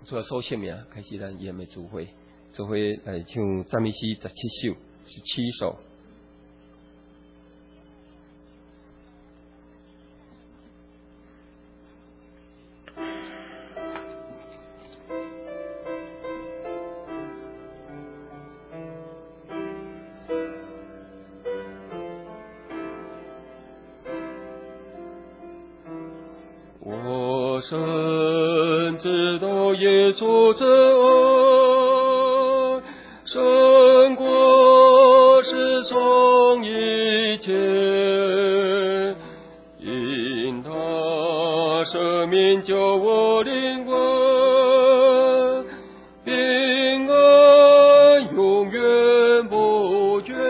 主要首先面开始咱演的主会，主会来唱赞美诗17首，17首。我深知道耶稣之爱胜过世上一切，因他生命救我灵魂，平安永远不绝。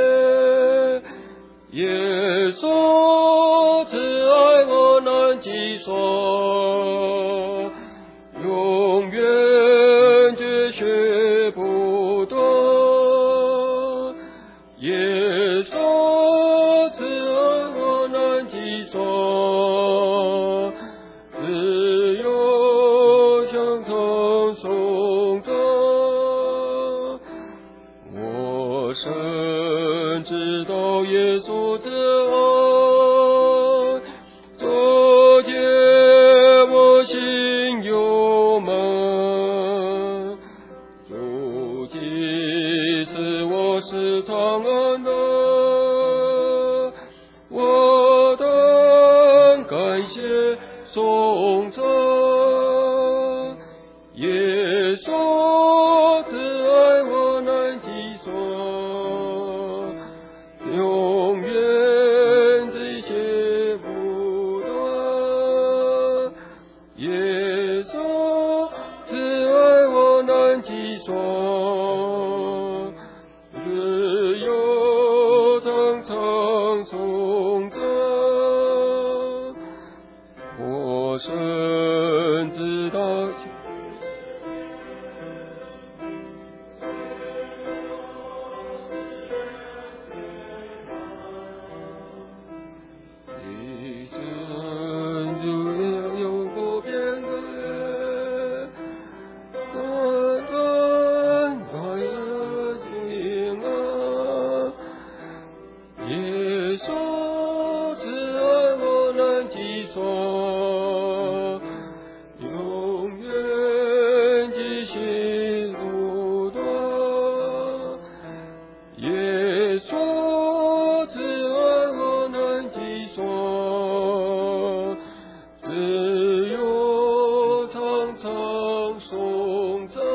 耶稣慈爱我难计算，永远绝学不断。耶稣慈爱我难计算，只有向他颂赞。我深知道耶稣之爱，作解我心幽闷，如今使我时常安乐，我当感谢颂赞。耶稣慈爱我难计算，永远这些不断。耶稣慈爱我难计算，只有常常颂赞。我深知道一生就永不变的，短暂快乐平安。耶稣慈爱我难计算，永远继续不断。耶稣慈爱我难计算，只有常常颂赞。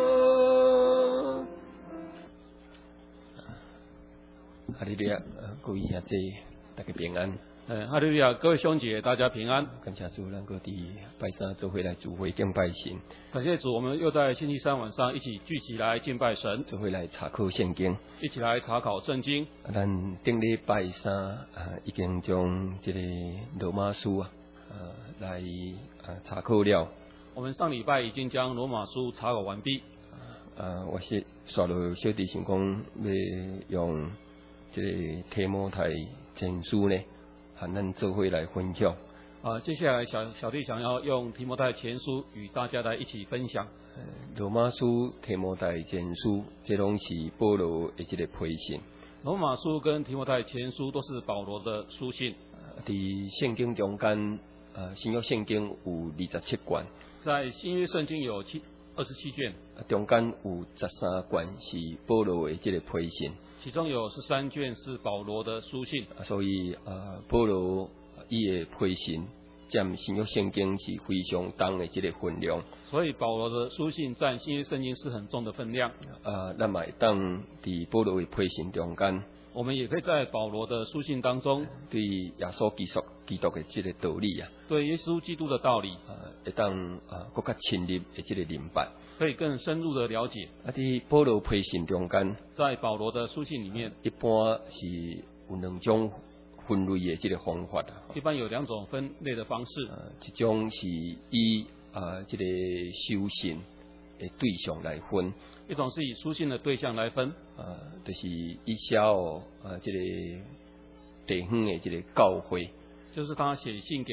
哈利路亚，各位兄弟，大家平安。 哈利路亚，各位兄姐，大家平安。 感谢主，咱各地拜三做回来主会敬拜神， 感谢主，我们又在星期三晚上一起聚集来敬拜神， 做回来查考圣经， 一起来查考圣经。 咱顶礼拜三已经将这个罗马书来查考了。 我们上礼拜已经将罗马书查考完毕。 我是刷了小弟想讲要用这个提摩太前书呢，和咱做伙来分享。 接下来小弟想要用提摩太前书与大家来一起分享。 罗马书、提摩太前书，这拢是保罗的这个批信。 罗马书跟提摩太前书都是保罗的书信。 在圣经中间，新约圣经有27卷， 在新约圣经有27卷， 中间有13卷是保罗的这个批信， 其中有13卷是保罗的书信。 所以保罗伊的批信占新约圣经是非常重的这个分量。 所以保罗的书信占新约圣经是很重的分量。 咱嘛会当伫保罗的批信中间， 我们也可以在保罗的书信当中， 对耶稣基督的这个道理对耶稣基督的道理， 会当更加深入的这个明白， 可以更深入的了解。 伫保罗批信中间， 在保罗的书信里面， 一般是有2种分类的这个方法一般有2种分类的方式。 一种是以这个修信的对象来分， 一种是以书信的对象来分， 就是以这个地方的这个教会， 就是他写信给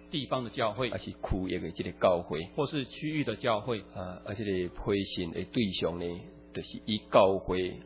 地方的教会， 还是区域的这个教会， 或是区域的教会。 这个培训的对象呢，就是以教会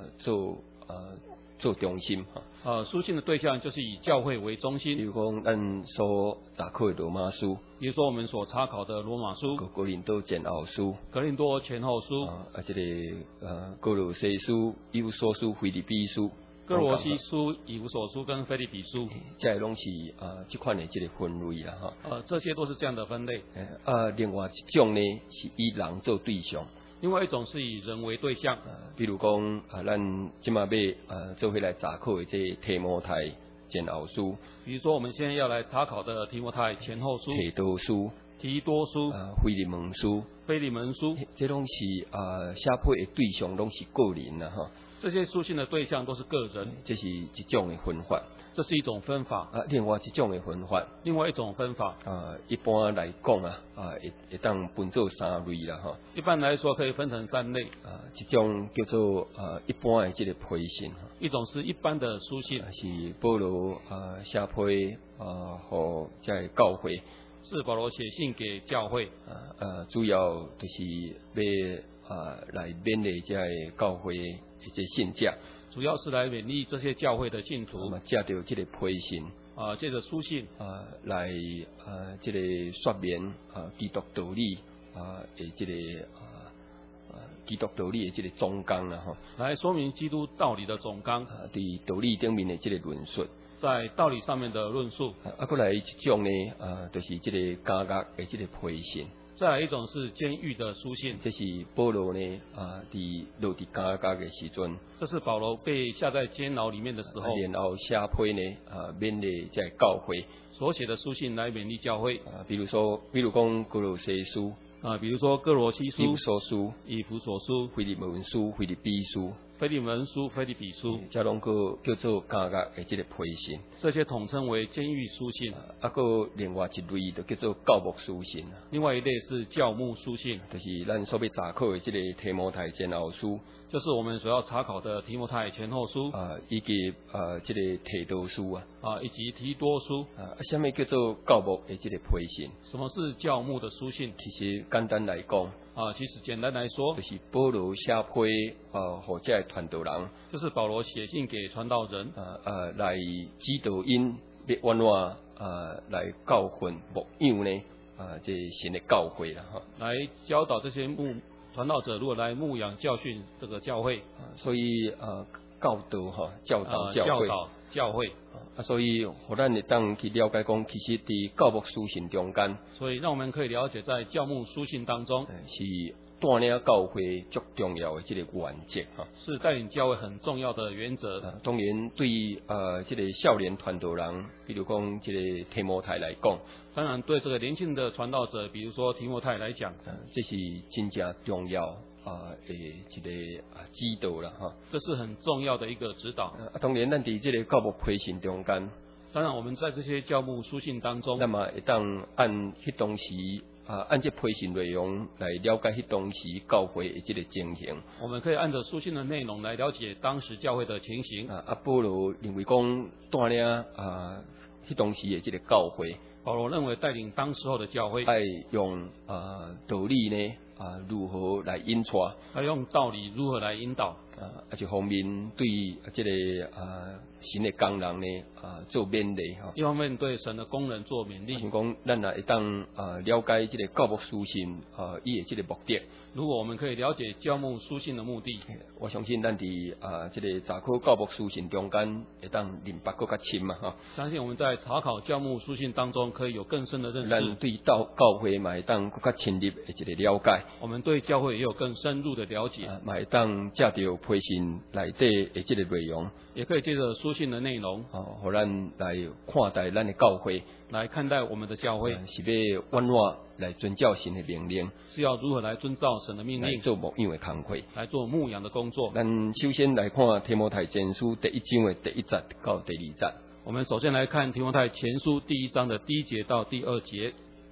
做中心书信的对象就是以教会为中心。 比如讲，咱所查考的罗马书， 比如说我们所查考的罗马书、 哥林多前后书、 格林多前后书、 这个哥罗西书、以弗所书、腓立比书、 哥罗西书、以弗所书跟腓立比书， 这拢是这款的这个分类啦这些都是这样的分类。 另外一种呢是以人做对象。 另外一种是以人为对象， 比如讲咱即马要做回来查考的这提摩太前后书， 比如说我们现在要来查考的提摩太前后书、 提多书、 提多书、 腓利门书、 腓利门书， 这拢是写配的对象拢是个人啦这些书信的对象都是个人， 这是一种的分法。 这是一种分法。 另外一种的分法， 另外一种分法， 一般来讲会当分做三类啦一般来说可以分成三类。 一种叫做一般的这个培训， 一种是一般的书信， 是保罗写配和这教会， 是保罗写信给教会， 主要就是要来勉励这教会的这信者。 主要是来勉励这些教会的信徒， 借着这个培训， 借着书信， 来这个说明基督道理的这个基督道理的这个总纲啦来说明基督道理的总纲， 对道理顶面的这个论述， 在道理上面的论述。 过来一种呢，就是这个监狱的这个培训。 再来一种是监狱的书信， 这是保罗呢落伫监狱的时阵， 这是保罗被下在监牢里面的时候， 然后写配呢勉励这教会所写的书信来勉励教会。 比如讲哥罗西书比如说哥罗西书、 以弗所书、 以弗所书、 腓利门书、腓立比书、 腓利门书、腓立比书， 这拢个叫做监狱的这个培训， 这些统称为监狱书信。 个另外一类就叫做教牧书信。 另外一类是教牧书信， 就是咱所要查考的这个提摩太前后书， 就是我们所要查考的提摩太前后书以及这个提多书以及提多书。 什么叫做教牧的这个培训？ 什么是教牧的书信？ 其实简单来讲其实简单来说， 就是保罗写配或者传道人， 就是保罗写信给传道人来指导因要安怎来教训牧养呢这新的教会啦来教导这些传道者如何来牧养教训这个教会。 所以教导教导教会所以互咱会当去了解讲，其实伫教牧书信中间， 所以让我们可以了解在教牧书信当中是带领教会最重要的这个原则是带领教会很重要的原则。 当然对这个少年传道人，比如讲这个提摩太来讲， 当然对这个年轻的传道者，比如说提摩太来讲， 这是真正重要一个指导啦这是很重要的一个指导。 当然咱伫这个教牧培训中间， 当然我们在这些教牧书信当中， 那么会当按迄当时按这培训内容来了解迄当时教会的这个情形。 我们可以按照书信的内容来了解当时教会的情形。 保罗认为讲带领迄当时的这个教会， 保罗认为带领当时候的教会， 爱用道理呢如何来引带， 要用道理如何来引导一方面对这个神的工人呢做勉励一方面对神的工人做勉励。 像讲咱也会当了解这个教牧书信伊的这个目的。 如果我们可以了解教牧书信的目的， 我相信咱伫这个查考教牧书信中间会当明白更较深相信我们在查考教牧书信当中可以有更深的认识。 咱对教会嘛会当更较深入的一个了解。 我们对教会也有更深入的了解。 嘛会当借着培训内底的这个内容， 也可以借着书信的内容互咱来看待咱的教会， 来看待我们的教会是要安怎来遵照神的命令， 是要如何来遵照神的命令来做牧养的工作， 来做牧养的工作。 咱首先来看提摩太前书第1章的第1节到第2节。 我们首先来看提摩太前书第1章的第1节到第2节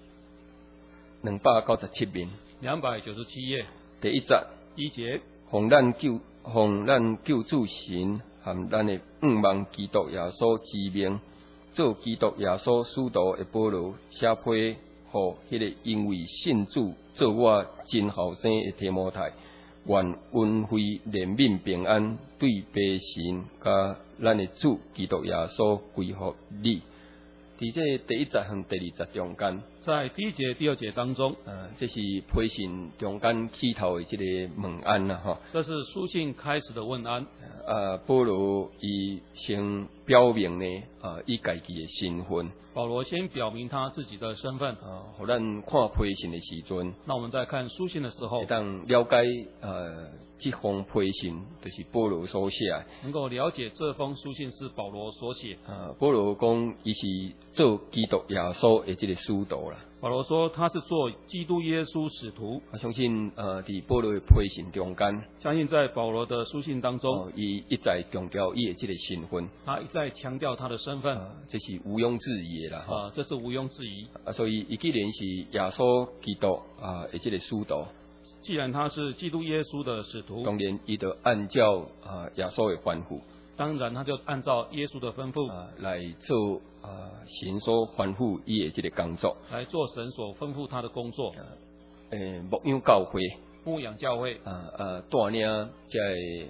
，297面 ，297页， 第1节 ，1节， 奉咱救主神和咱的望基督耶稣之名， 做基督耶稣使徒的保罗写批互迄个因为信主做我真后生的提摩太，愿恩惠怜悯平安对父神甲咱的主基督耶稣归乎你。伫这第一节和第二节中间， 在第一节、第二节当中， 这是批信中间起头的这个问安啦，吼。 这是书信开始的问安。 保罗伊先表明呢，伊家己的身份。 保罗先表明他自己的身份， 互咱看批信的时阵， 那我们在看书信的时候， 会当了解这封批信就是保罗所写， 能够了解这封书信是保罗所写。 保罗讲伊是做基督耶稣的这个使徒啦。 保罗说他是做基督耶稣使徒。 我相信伫保罗的批信中间， 相信在保罗的书信当中， 伊一再强调伊的这个身份， 他一再强调他的身份， 这是毋庸置疑的啦。 这是毋庸置疑。 所以伊既然是耶稣基督的这个使徒， 既然他是基督耶稣的使徒， 当然伊就按照耶稣的吩咐， 当然他就按照耶稣的吩咐来做神所吩咐伊的这个工作， 来做神所吩咐他的工作。 牧养教会， 牧养教会， 带领这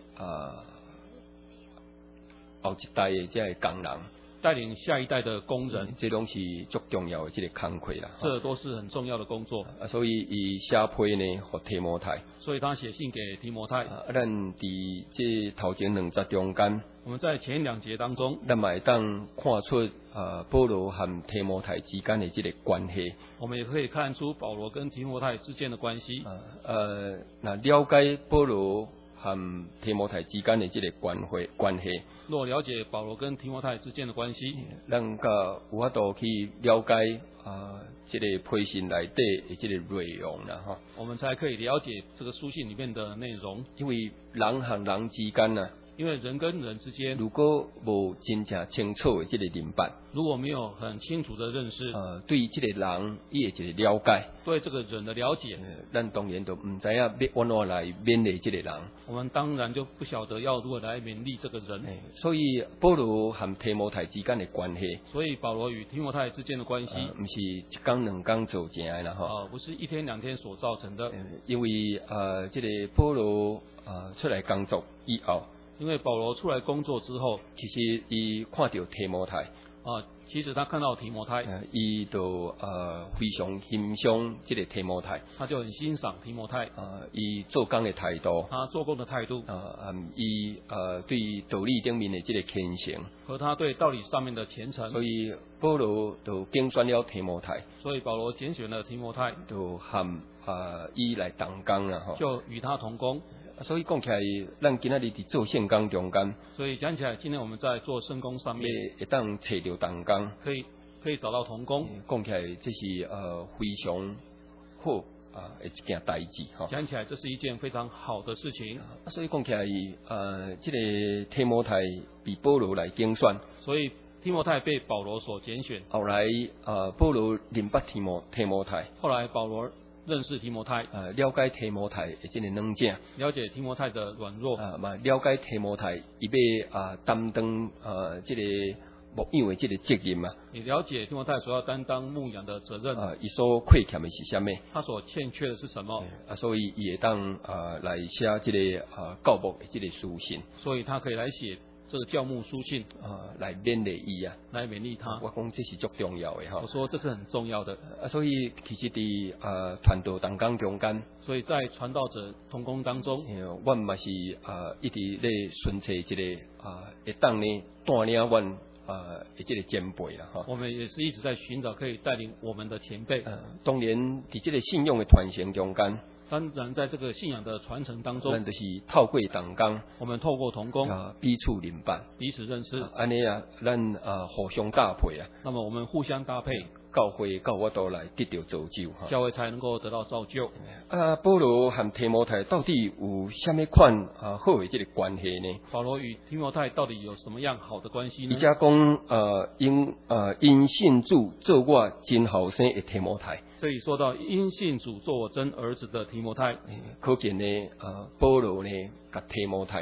后一代的这工人， 带领下一代的工人， 这拢是足重要的这个工课啦。 这都是很重要的工作。 所以伊写批呢，给提摩太。 所以他写信给提摩太。 咱伫这头前2节中间， 我们在前2节当中， 咱嘛会当看出保罗和提摩太之间的这个关系。 我们也可以看出保罗跟提摩太之间的关系。 那了解保罗和提摩太之间的这个关系， 若了解保罗跟提摩太之间的关系， 咱甲有法度去了解这个批信内底的这个内容啦，哈。 我们才可以了解这个书信里面的内容。 因为人和人之间呢， 因为人跟人之间， 如果无真正清楚的这个认识， 如果没有很清楚的认识， 对这个人伊的这个了解， 对这个人的了解， 咱当然就唔知影要安怎来勉励这个人。 我们当然就不晓得要如何来勉励这个人。 所以保罗和提摩太之间的关系， 所以保罗与提摩太之间的关系， 唔是一天两天做成的啦，哈。 不是1天2天所造成的。 因为这个保罗出来工作以后， 因为保罗出来工作之后， 其实伊看到提摩太， 其实他看到提摩太， 伊就非常欣赏这个提摩太， 他就很欣赏提摩太， 伊做工的态度， 他做工的态度， 伊对道理顶面的这个虔诚， 和他对道理上面的虔诚， 所以保罗就拣选了提摩太， 所以保罗拣选了提摩太， 就和伊来同工啦，哈， 就与他同工。 所以讲起来，咱今仔日伫做圣工中间， 所以讲起来，今天我们在做圣工上面， 会当找到同工， 可以找到同工。 讲起来，这是非常好的一件代志哈。 讲起来，这是一件非常好的事情。 所以讲起来，这个提摩太被保罗来拣选， 所以提摩太被保罗所拣选。 后来保罗认识提摩太， 后来保罗认识提摩太， 了解提摩太的这个软件， 了解提摩太的软弱， 嘛了解提摩太伊要担当这个牧养的这个责任嘛， 也了解提摩太所要担当牧养的责任， 伊所亏欠的是什么？ 他所欠缺的是什么？ 所以伊会当来写这个教牧的这个书信， 所以他可以来写这个教牧书信来勉励伊啊， 来勉励他。 我讲这是足重要的哈。 我说这是很重要的。 所以其实伫传道同工中间， 所以在传道者同工当中， 我嘛是一直咧寻找一个会当呢带领阮这个前辈啦哈。 我们也是一直在寻找可以带领我们的前辈。 当然伫这个信仰的传承中间。 当然，在这个信仰的传承当中， 咱就是透过同工， 我们透过同工彼此联办， 彼此认识， 安尼咱互相搭配啊。 那么我们互相搭配， 教会到我都来得到造就哈。 教会才能够得到造就。 保罗和提摩太到底有什么款好的这个关系呢？ 保罗与提摩太到底有什么样好的关系呢？ 伊家讲因信主做我真后生的提摩太。 所以说到因信主做我真儿子的提摩太， 可见呢，保罗呢，甲提摩太呢，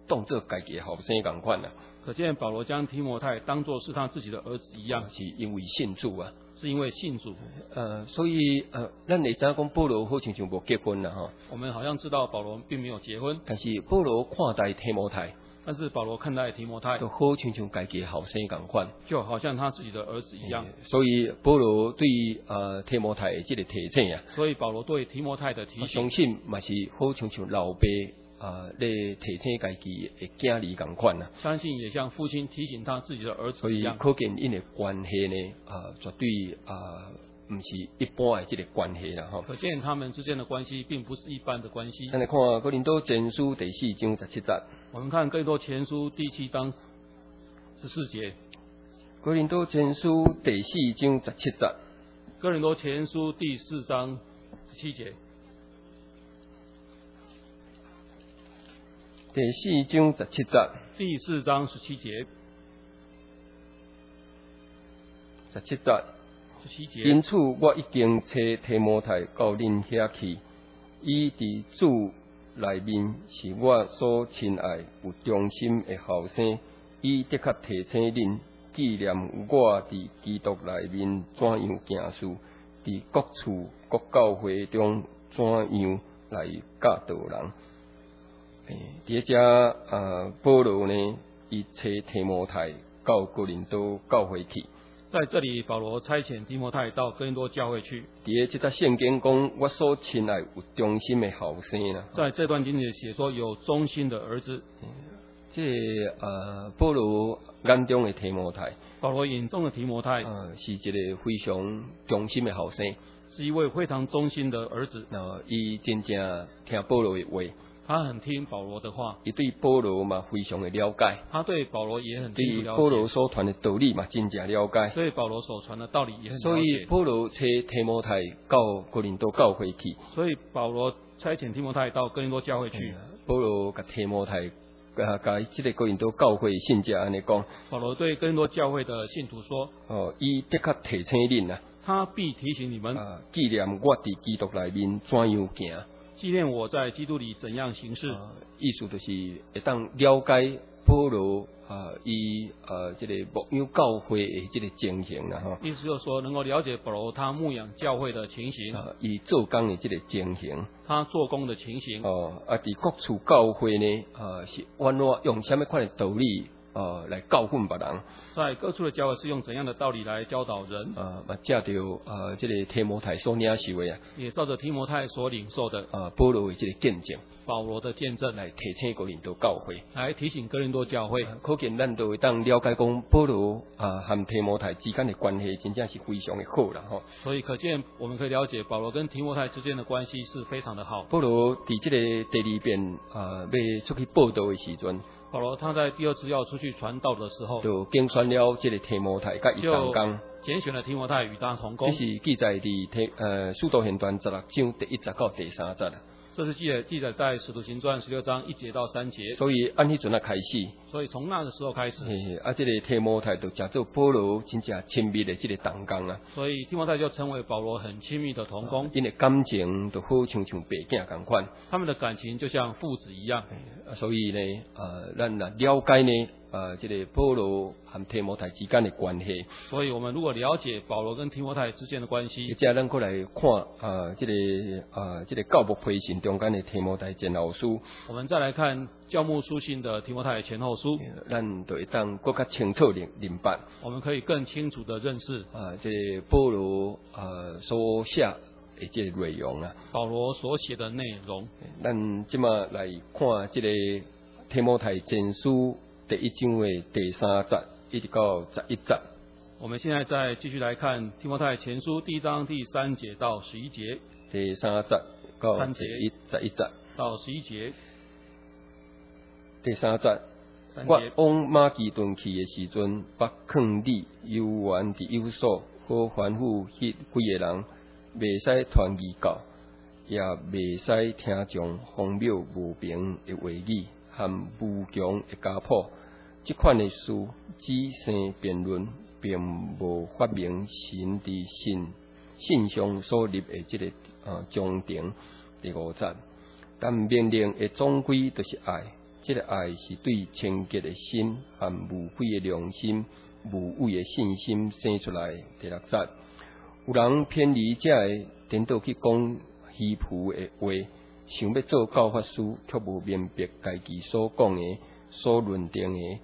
当作家己的后生同款啦。 可见保罗将提摩太当作是他自己的儿子一样， 是因为信主啊。 是因为信主。 所以咱会知影讲保罗好像无结婚啦吼。 我们好像知道保罗并没有结婚， 但是保罗看待提摩太， 但是保罗看待提摩太就好像家己的后生同款， 就好像他自己的儿子一样。 所以保罗对提摩太的这个提醒啊， 所以保罗对提摩太的提醒， 相信嘛是好像老爸咧提醒家己的囝儿同款啦。 相信也像父亲提醒他自己的儿子一样。 所以可见因的关系呢，绝对不是一般的这个关系啦吼。 可见他们之间的关系并不是一般的关系。 咱来看哥林多前书第4章17节。 我们看哥林多前书第7章14节。 哥林多前书第4章17节。 哥林多前书第4章17节。 第4章17节。 第4章17节。 17节。 17节。 因此，我已经找提摩太到恁遐去，伊伫主内面是我所亲爱有忠心的后生，伊的确提醒恁纪念我伫基督内面怎样行事，伫各处各教会中怎样来教导人。伫遮保罗呢，伊找提摩太到哥林多教会去。 在这里，保罗差遣提摩太到哥林多教会去。 伫这则圣经讲，我所亲爱有忠心的后生啦。在这段经里写说有忠心的儿子。 保罗眼中的提摩太， 保罗眼中的提摩太， 是一个非常忠心的后生， 是一位非常忠心的儿子。 伊真正听保罗的话。 他很听保罗的话， 伊对保罗嘛非常的了解， 他对保罗也很清楚了解， 对保罗所传的道理嘛真正了解， 对保罗所传的道理也很了解。 所以保罗差提摩太到哥林多教会去， 所以保罗差遣提摩太到哥林多教会去。 保罗甲提摩太甲这个哥林多教会信者安尼讲， 保罗对哥林多教会的信徒说： 伊的确提醒恁啊， 他必提醒你们， 纪念我伫基督内面怎样行。 纪念我在基督里怎样行事， 意思就是会当了解保罗伊这个牧养教会的这个情形啦吼。 意思就是说，能够了解保罗他牧养教会的情形， 伊做工的这个情形， 他做工的情形。 伫各处教会呢，是安怎用什么款的道理来教训别人？ 在各处的教会是用怎样的道理来教导人？ 借着这个提摩太所领受的也照着提摩太所领受的保罗的这个见证， 保罗的见证来提醒哥林多教会， 来提醒哥林多教会。 可见咱都会当了解讲保罗和提摩太之间的关系，真正是非常的好啦吼。 所以可见我们可以了解保罗跟提摩太之间的关系是非常的好。 保罗伫这个第2遍要出去报道的时阵， 保罗他在第2次要出去传道的时候， 就竞选了这个提摩太甲伊同工， 拣选了提摩太与他同工。 这是记载伫使徒行传16章第1节到第3节。 这是记载在使徒行传16章1节到3节。 所以按迄阵开始， 所以从那个时候开始， 这个提摩太就叫做保罗真正亲密的这个同工啊。 所以提摩太就成为保罗很亲密的同工。 因为感情就好像爸囝同款， 他们的感情就像父子一样。 所以呢，咱了解呢，这个保罗和提摩太之间的关系。 所以我们如果了解保罗跟提摩太之间的关系， 接着咱过来看这个教牧批信中间的提摩太前后书。 我们再来看教牧书信的提摩太前后书， 咱就会当更加清楚明白。我们可以更清楚的认识这个保罗所写的这个内容啊。 保罗所写的内容。 咱即马来看这个提摩太前书第1章的第3节一直到11节。 我们现在再继续来看提摩太前书第1章第3节到11节。 第3节到第11节到11节。 第3节，我往马其顿去的时阵，北劝你有缘伫有所，好吩咐迄几个人，袂使传异教，也袂使听从荒谬无凭的话语和无强的家谱。这款的事，只生辩论，并无发明神伫信上所立的这个章程。第5节，但命令的总归就是爱。 这个爱是对清洁的心和无悔的良心、无畏的信心生出来。第六节，有人偏离这个颠倒去讲虚浮的话，想要做教法师，却无明白家己所讲的、所论定的。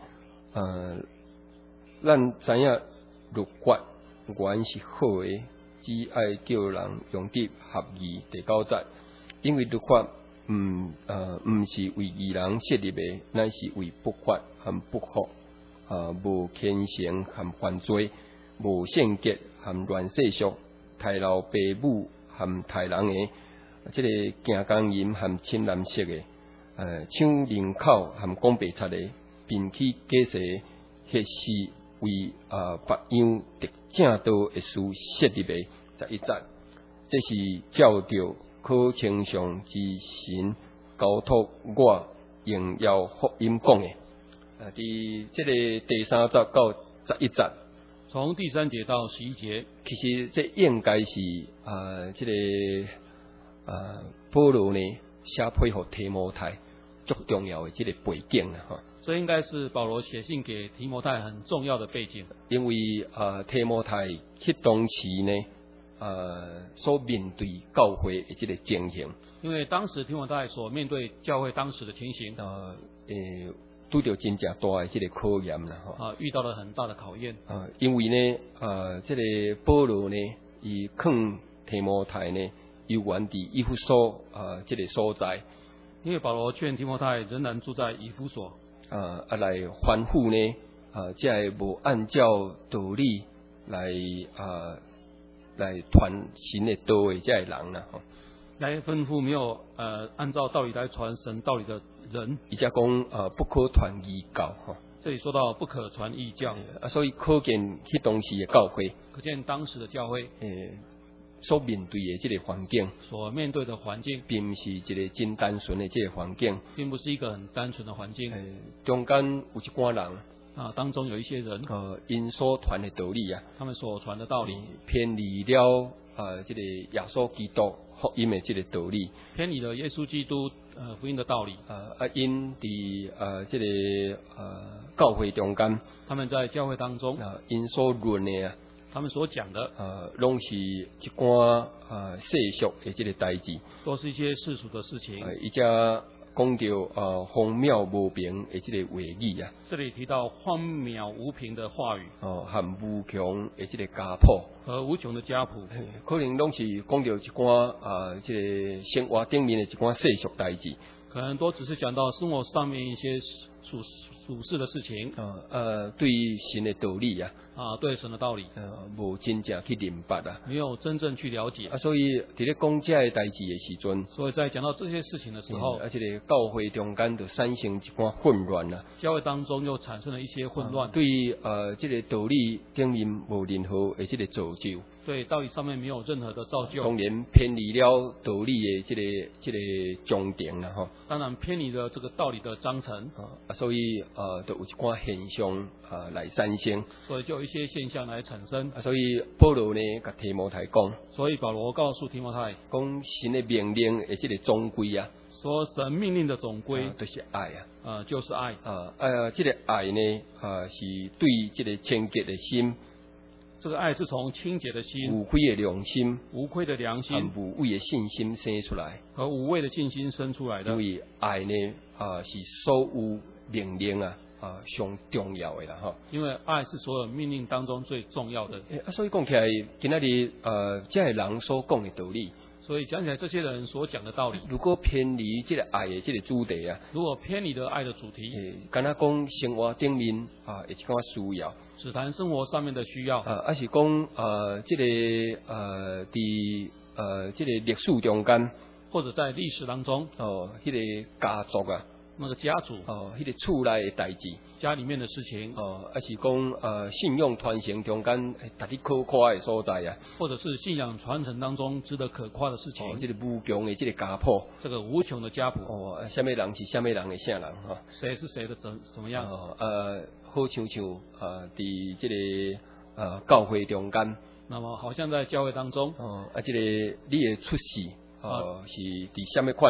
咱知影律法原是好的，只爱叫人用得合意。第九节，因为律法毋是为义人设立的，乃是为不法和不法、无虔诚和犯罪、无圣洁和乱世俗、太老爸母和太人的，这个行奸淫和侵男色的，抢人口和讲白贼的，并去假设迄是为别样特正道的事设立的。11节，这是照着可称颂之神交托我荣耀福音讲的。伫这个第3节到11节， 从第3节到11节， 其实这应该是这个保罗呢写配合提摩太最重要的这个背景啦哈。 这应该是保罗写信给提摩太很重要的背景， 因为提摩太去当时呢所面对教会的这个情形， 因为当时提摩太所面对教会当时的情形， 拄到真正大的这个考验啦哈， 遇到了很大的考验。 因为呢这个保罗呢，伊劝提摩太呢，犹原伫以弗所这个所在， 因为保罗劝提摩太仍然住在以弗所， 来吩咐呢这无按照道理来传神的道的这个人啦， 来吩咐没有按照道理来传神道理的人。 伊才讲不可传异教哈。 这里说到不可传异教， 所以可见去当时的教会， 可见当时的教会所面对的这个环境， 所面对的环境， 并不是一个真单纯的这个环境， 并不是一个很单纯的环境。 中间有一寡人当中有一些人， 因所传的道理他们所传的道理偏离了这个耶稣基督福音的这个道理， 偏离了耶稣基督福音的道理。 因伫这个教会中间， 他们在教会当中因所论的他们所讲的拢是一寡世俗的这个代志， 都是一些世俗的事情。 伊才讲到荒谬无凭的这个话语啊。 这里提到荒谬无凭的话语， 和无穷的这个家谱， 和无穷的家谱， 可能拢是讲到一寡这个生活顶面的一寡世俗代志， 可能都只是讲到生活上面一些属世的事情， 对神的道理对神的道理， 无真正去明白没有真正去了解， 所以伫咧讲这个代志的时阵， 所以在讲到这些事情的时候， 这个教会中间就产生一寡混乱啦， 教会当中又产生了一些混乱， 对这个道理顶面无任何的这个造就。 对道理上面没有任何的造就， 当然偏离了道理的这个中庭啦吼。 当然偏离了这个道理的章程， 所以就有一寡现象来产生， 所以就有一些现象来产生。 所以保罗呢，甲提摩太讲， 所以保罗告诉提摩太， 讲神的命令的这个总归说神命令的总归就是爱就是爱这个爱呢是对这个清洁的心。 这个爱是从清洁的心、 无愧的良心、 无愧的良心、 无畏的信心生出来， 和无畏的信心生出来的。 因为爱呢是所有命令上重要的啦哈。 因为爱是所有命令当中最重要的。 所以讲起来，今仔日这个人所讲的道理。 所以讲起来，这些人所讲的道理， 如果偏离这个爱的这个主题如果偏离了爱的主题， 敢若讲生活顶面一寡需要， 只谈生活上面的需要， 还是讲这个这个历史中间， 或者在历史当中迄个家族那个家族迄个厝内的代志， 家里面的事情还是讲信仰传承中间值得可夸的所在或者是信仰传承当中值得可夸的事情。 这个无穷的这个家谱， 这个无穷的家谱什么人是什么人的啥人谁是谁的怎么样好像伫这个教会中间， 那么好像在教会当中这个你的出世是伫什么款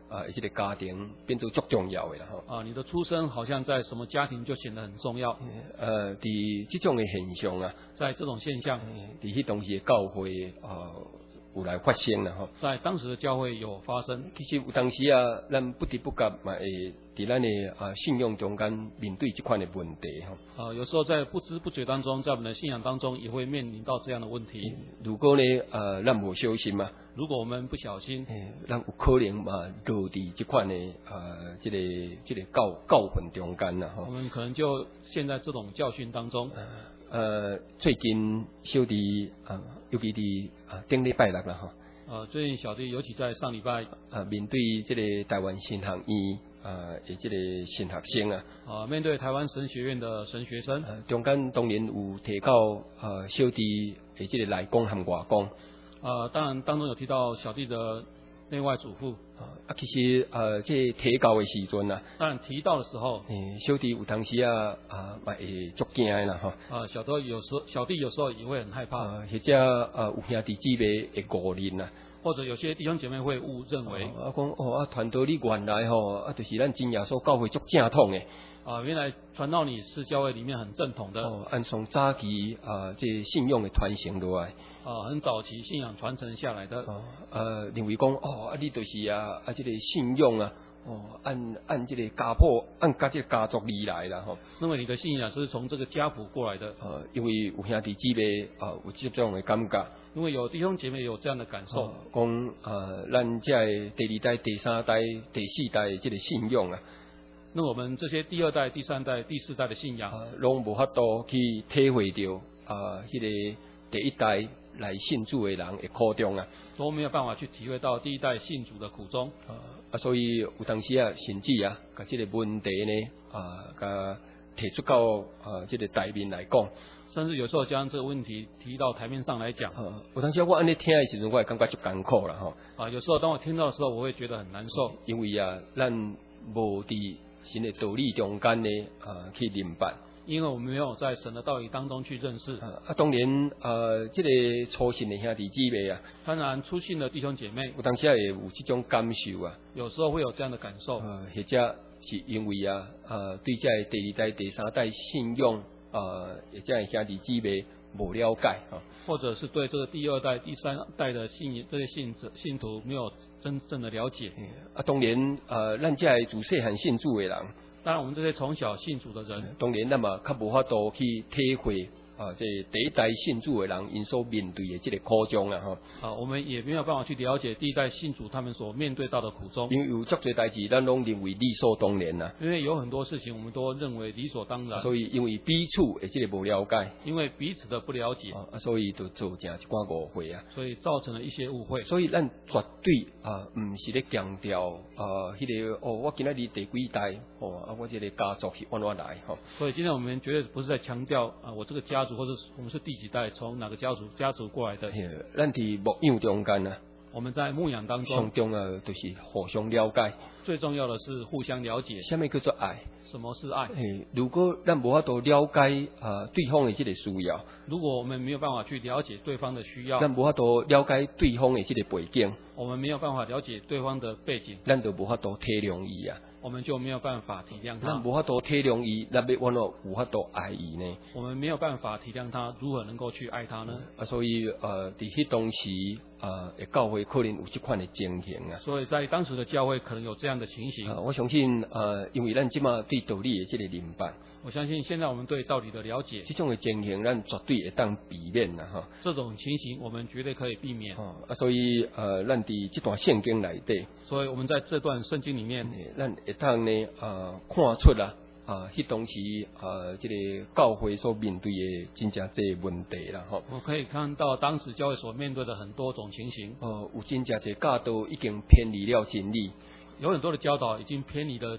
这个家庭变做足重要的啦吼。 你的出生好像在什么家庭就显得很重要。 伫这种的现象啊， 在这种现象， 伫迄当时的教会有来发生啦吼。 在当时的教会有发生。 其实有当时啊，咱不得不觉嘛会伫咱的信仰中间面对这款的问题吼。 有时候在不知不觉当中，在我们的信仰当中也会面临到这样的问题。 如果呢咱无小心啊， 如果我们不小心， 咱有可能嘛落伫这款的这个教训中间啦吼。 我们可能就陷在这种教训当中。 最近小弟尤其伫顶礼拜六啦吼。 最近小弟尤其在上礼拜面对这个台湾神学院的这个神学生面对台湾神学院的神学生， 中间当然有提到小弟的这个内公和外公。 当然当中有提到小弟的内外祖父。 其实这提到的时阵啊， 当然提到的时候， 小弟有当时嘛会足惊的啦吼。 小弟有时候也会很害怕。 或者有兄弟姊妹会误认啦。 或者有些弟兄姐妹会误认为， 讲传道你原来吼就是咱真耶稣教会足正统的。 原来传道你是教会里面很正统的。 按从早期这信仰的传承落来。 很早期信仰传承下来的。 认为讲你就是这个信仰啊，按这个家谱，按这个家族而来啦吼。 那么你的信仰是从这个家谱过来的。 因为有兄弟姊妹有这种的感觉。 因为有弟兄姐妹有这样的感受。 讲咱这第二代、第三代、第四代的这个信仰啊。 那我们这些第二代、第三代、第四代的信仰， 拢无法度去体会到迄个第一代来信主的人的苦衷啊， 都没有办法去体会到第一代信主的苦衷。 所以有当时甚至把这个问题呢甲提出到这个台面来讲。 甚至有时候将这个问题提到台面上来讲。 有当时我安尼听的时阵，我会感觉足艰苦啦吼。 有时候当我听到的时候，我会觉得很难受。 因为咱无伫神的道理中间呢去明白。 因为我们没有在神的道理当中去认识。 当然这个初信的兄弟姊妹啊， 当然初信的弟兄姐妹， 有当时会有这种感受啊。 有时候会有这样的感受。 或者是因为对这第二代、第三代信仰或者兄弟姊妹无了解或者是对这个第二代、第三代的这些信徒没有真正的了解。 当然咱这自细汉信主的人， 当然我们这些从小信主的人， 当然咱嘛较无法度去体会这第一代信主的人因所面对的这个苦衷啊我们也没有办法去了解第一代信主他们所面对到的苦衷。 因为有足多代志咱拢认为理所当然啦。 因为有很多事情我们都认为理所当然。 所以因为彼此的这个无了解， 因为彼此的不了解， 所以就造成一寡误会啊。 所以造成了一些误会。 所以咱绝对唔是咧强调迄个我今仔日第几代我这个家族是安怎来所以今天我们绝对不是在强调我这个家族或者我们是第几代从哪个家族过来的。 咱伫牧养中间我们在牧养当中， 上重要就是互相了解。 最重要的是互相了解。 什么叫做爱？ 什么是爱？ 如果咱无法度了解对方的这个需要， 如果我们没有办法去了解对方的需要， 咱无法度了解对方的这个背景， 我们没有办法了解对方的背景， 咱就无法度体谅伊啊。 我们就没有办法体谅他。 咱无法度体谅伊，咱要我有法度爱伊呢？ 我们没有办法体谅他，如何能够去爱他呢？ 所以伫迄当时教会可能有这款的情形啊。 所以在当时的教会可能有这样的情形。 我相信因为咱即马对道理的这个明白， 我相信现在我们对道理的了解， 这种的情形咱绝对会当避免啦这种情形我们绝对可以避免。 所以咱伫这段圣经内底， 所以我们在这段圣经里面， 咱会当呢看出啦迄当时这个教会所面对的真正这个问题啦我可以看到当时教会所面对的很多种情形。 有真正这教导已经偏离了真理。 有很多的教导已经偏离了